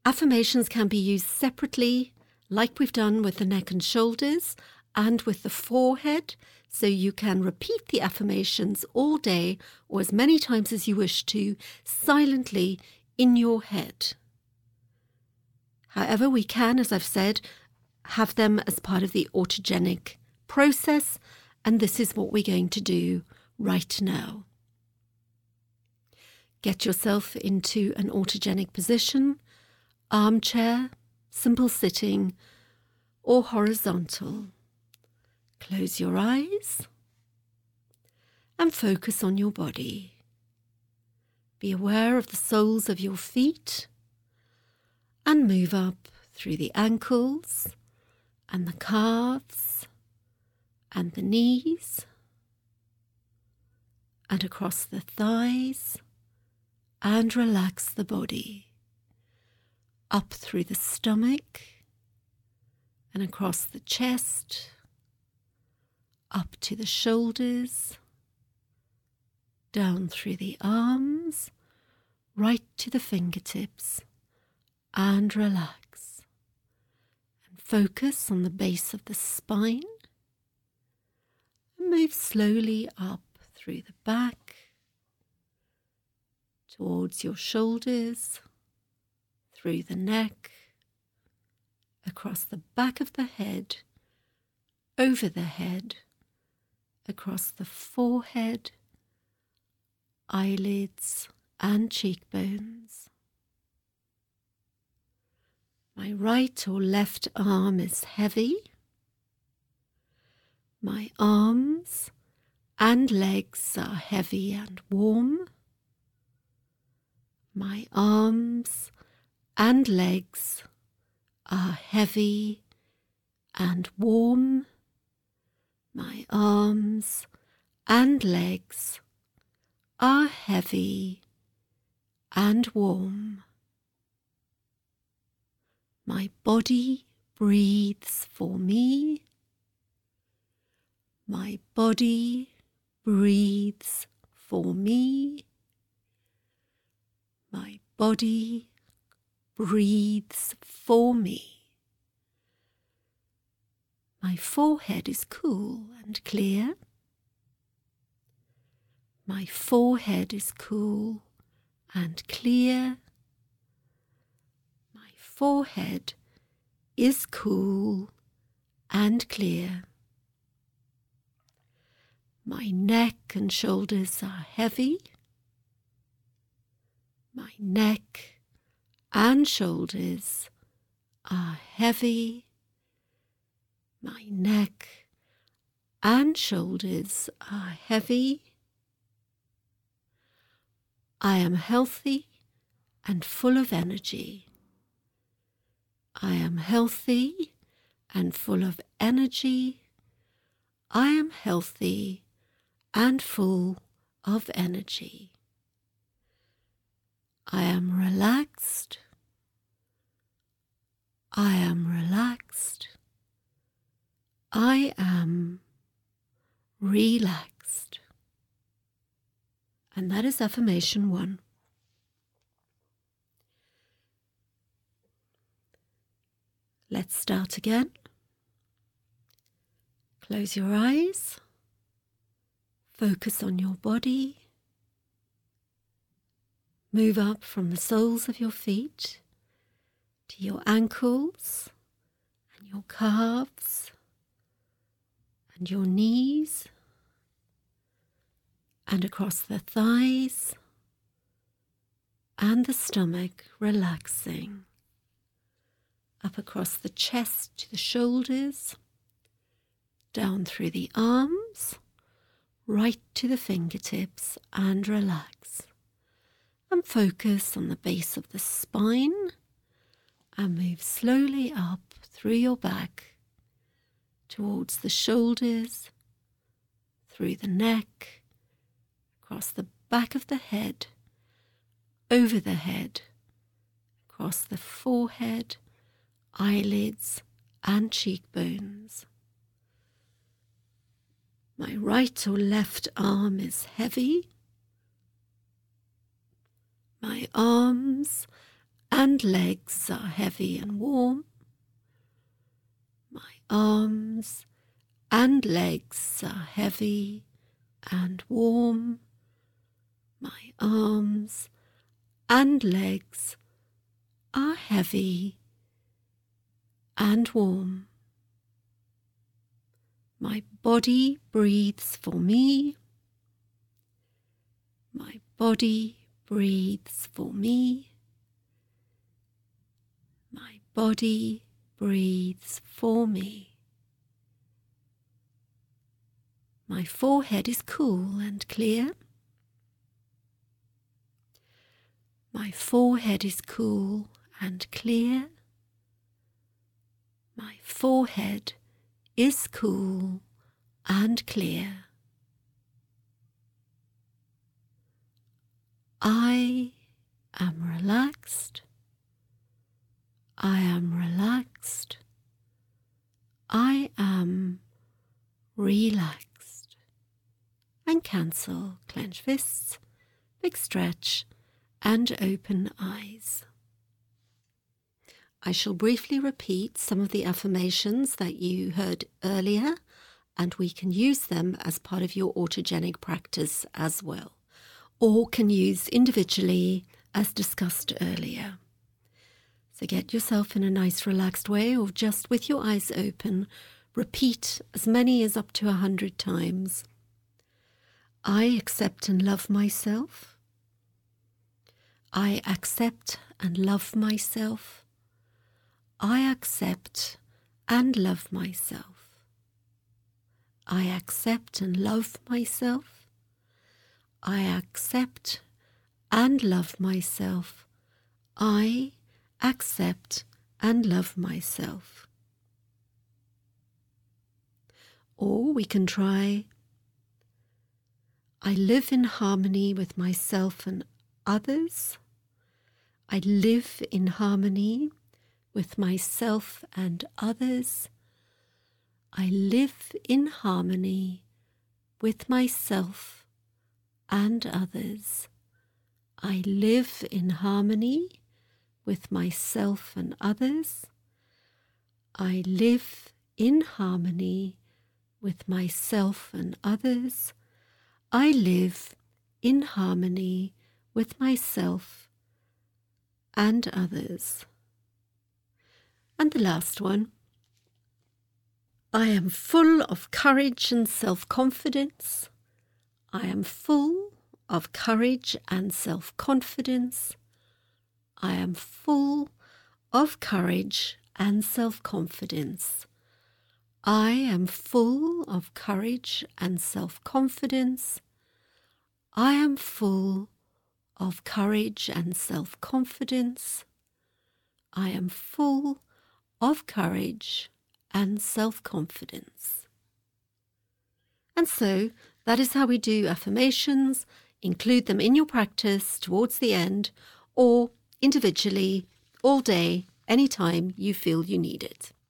Affirmations can be used separately, like we've done with the neck and shoulders and with the forehead, so you can repeat the affirmations all day or as many times as you wish to, silently in your head. However, we can, as I've said, have them as part of the autogenic process, and this is what we're going to do right now. Get yourself into an autogenic position, armchair, simple sitting, or horizontal. Close your eyes and focus on your body. Be aware of the soles of your feet and move up through the ankles and the calves and the knees and across the thighs, and relax the body. Up through the stomach and across the chest, up to the shoulders, down through the arms, right to the fingertips, and relax. And focus on the base of the spine. And move slowly up through the back, towards your shoulders, through the neck, across the back of the head, over the head, across the forehead, eyelids and cheekbones. My right or left arm is heavy. My arms and legs are heavy and warm. My arms and legs are heavy and warm. My arms and legs are heavy and warm. My body breathes for me. My body breathes for me. My body breathes for me. My forehead is cool and clear. My forehead is cool and clear. My forehead is cool and clear. My neck and shoulders are heavy. My neck and shoulders are heavy. My neck and shoulders are heavy. I am healthy and full of energy. I am healthy and full of energy. I am healthy and full of energy. I am relaxed. I am relaxed. I am relaxed. And that is affirmation 1. Let's start again. Close your eyes. Focus on your body. Move up from the soles of your feet to your ankles and your calves and your knees and across the thighs and the stomach, relaxing. Up across the chest to the shoulders, down through the arms, right to the fingertips, and relax. And focus on the base of the spine and move slowly up through your back towards the shoulders, through the neck, across the back of the head, over the head, across the forehead, eyelids and cheekbones. My right or left arm is heavy. My arms and legs are heavy and warm. My arms and legs are heavy and warm. My arms and legs are heavy and warm. My body breathes for me. My body breathes for me. My body breathes for me. My forehead is cool and clear. My forehead is cool and clear. My forehead is cool and clear. I am relaxed. I am relaxed. I am relaxed. And cancel, clench fists, big stretch, and open eyes. I shall briefly repeat some of the affirmations that you heard earlier, and we can use them as part of your autogenic practice as well, or can use individually as discussed earlier. So get yourself in a nice relaxed way, or just with your eyes open, repeat as many as up to 100 times. I accept and love myself. I accept and love myself. I accept and love myself. I accept and love myself. I accept and love myself. I accept and love myself. Or we can try, I live in harmony with myself and others. I live in harmony with myself and others. I live in harmony with myself and others. I live in harmony with myself and others. I live in harmony with myself and others. I live in harmony with myself and others. And the last one. I am full of courage and self-confidence. I am full of courage and self-confidence. I am full of courage and self-confidence. I am full of courage and self-confidence. I am full of courage and self-confidence. I am full of courage and self-confidence. And so that is how we do affirmations. Include them in your practice towards the end, or individually all day, anytime you feel you need it.